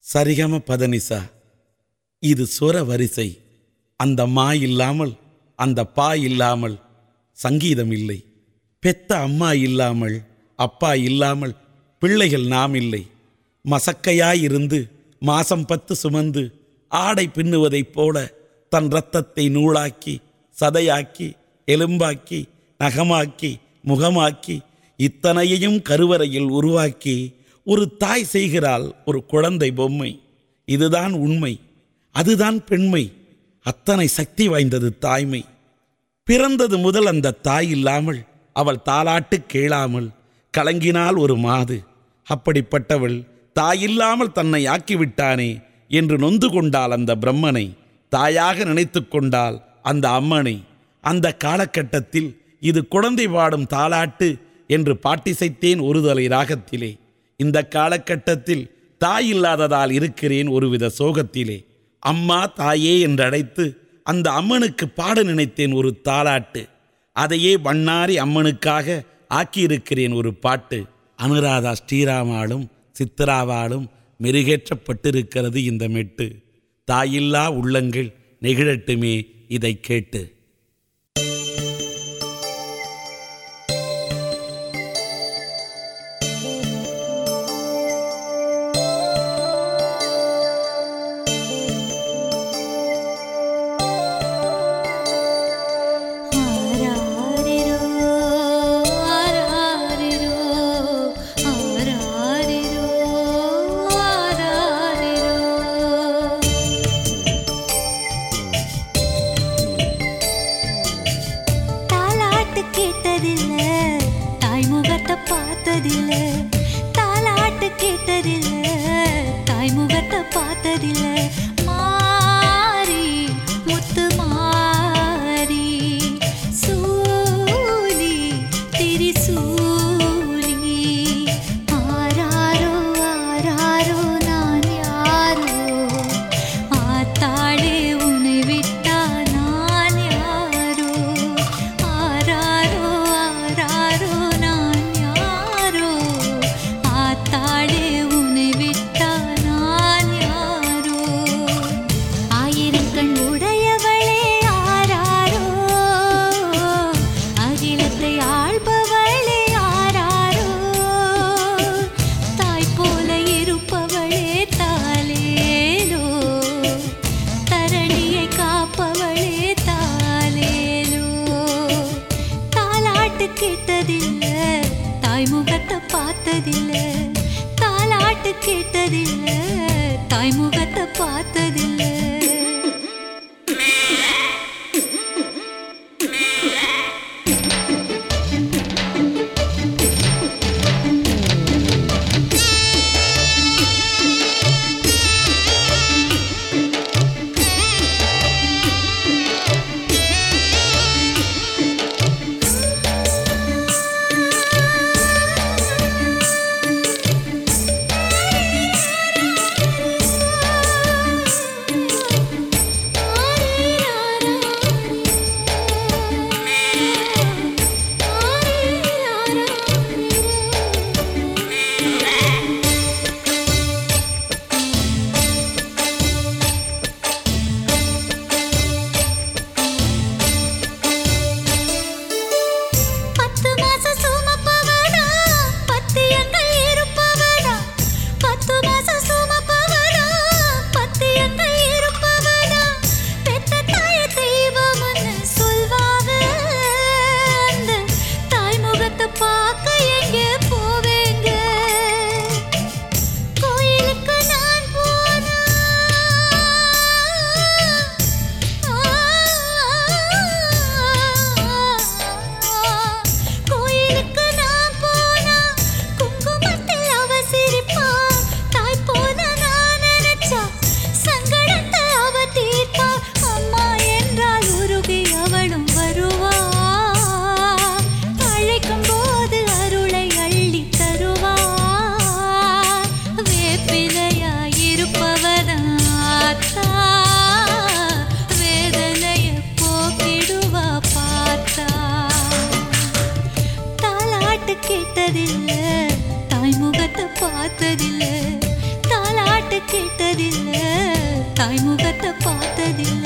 சரிகம பதனிசா. இது சொர வரிசை. அந்த மா இல்லாமல், அந்த பா இல்லாமல் சங்கீதம் இல்லை. பெத்த அம்மா இல்லாமல், அப்பா இல்லாமல் பிள்ளைகள் நாம் இல்லை. மசக்கையாயிருந்து மாசம் 10 சுமந்து ஆடை பின்னுவதைப் போல தன் இரத்தத்தை நூலாக்கி, சதையாக்கி, எலும்பாக்கி, நகமாக்கி, முகமாக்கி, இத்தனையையும் கருவறையில் உருவாக்கி ஒரு தாய் செய்கிறாள் ஒரு குழந்தை பொம்மை. இதுதான் உண்மை, அதுதான் பெண்மை. அத்தனை சக்தி வாய்ந்தது தாய்மை. பிறந்தது முதல் அந்த தாய் இல்லாமல் அவள் தாலாட்டு கேளாமல் கலங்கினாள் ஒரு மாது. அப்படிப்பட்டவள் தாயில்லாமல் தன்னை ஆக்கிவிட்டானே என்று நொந்து கொண்டாள் அந்த பிரம்மனை. தாயாக நினைத்து கொண்டாள் அந்த அம்மனை. அந்த காலகட்டத்தில் இது குழந்தை பாடும் தாலாட்டு என்று பாட்டிசைத்தேன் ஒரு தலை ராகத்திலே. இந்த காலகட்டத்தில் தாய் இல்லாததால் இருக்கிறேன் ஒருவித சோகத்திலே. அம்மா தாயே என்றழைத்து அந்த அம்மனுக்கு பாட நினைத்தேன் ஒரு தாலாட்டு. அதையே வண்ணாரி அம்மனுக்காக ஆக்கியிருக்கிறேன் ஒரு பாட்டு. அனுராதா ஸ்ரீராமாலும் சித்ராவாலும் மெருகேற்றப்பட்டிருக்கிறது இந்த மெட்டு. தாயில்லா உள்ளங்கள் நெகிழட்டுமே இதை கேட்டு. கேட்டதில்ல தாய்முகத்தை பார்த்ததில்ல, தாலாட்டு கேட்டதில்ல தாய்முகத்தை பார்த்ததில்ல. மாறி முத்து மாறி சூலி திரிசூலி ஆராரோ ஆராரோ நான் யாரோ ஆத்தாளே உன்னை விட்டா நான் யாரோ ஆராரோ ஆராரோ நான் யாரோ ஆத்தாளே உன்னை விட்டா நான் யாரோ ஆயிரக்கண் உடையவளே ஆராரோ அகிலத்தை ஆள்பவளே ஆராரோ தாய் போல இருப்பவளே தாலேலோ தரணியை காப்பவளே தாலேலோ. தாலாட்டு கேட்டதில்ல தாய்முகத்தை பார்த்ததில்ல, தாலாட்டு கேட்டதில்ல தாய்முகத்தை பார்த்ததில்ல. கேட்டதில்ல தாய்முகத்தை பார்த்ததில்ல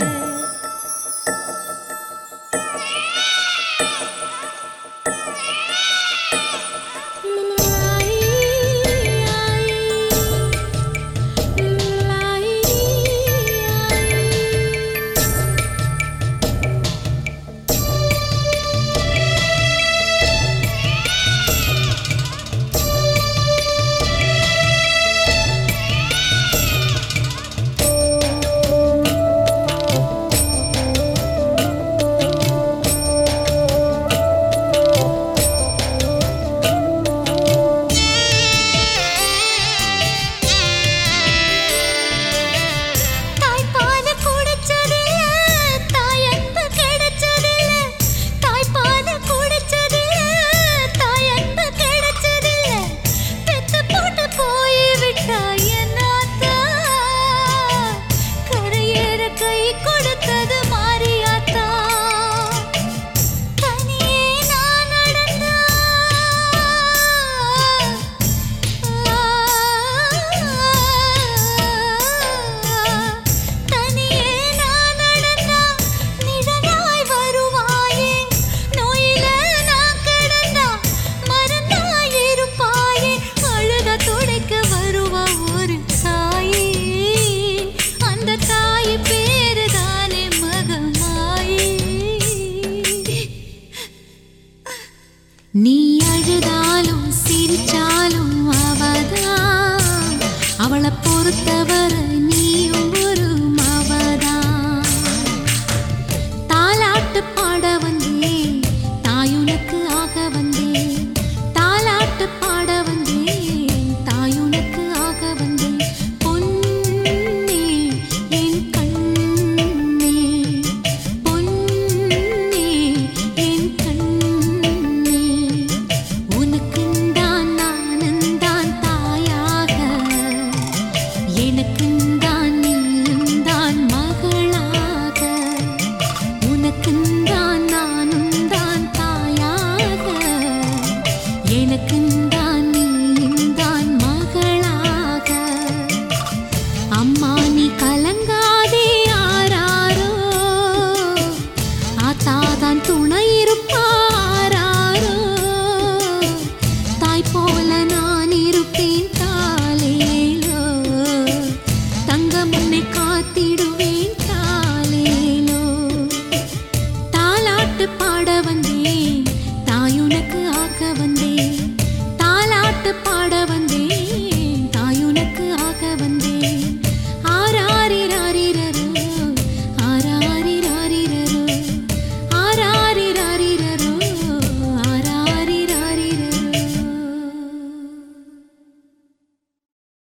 நீ அழுதாலும் சிரிச்சாலும் அவதான் அவளை பொறுத்தவரை நீ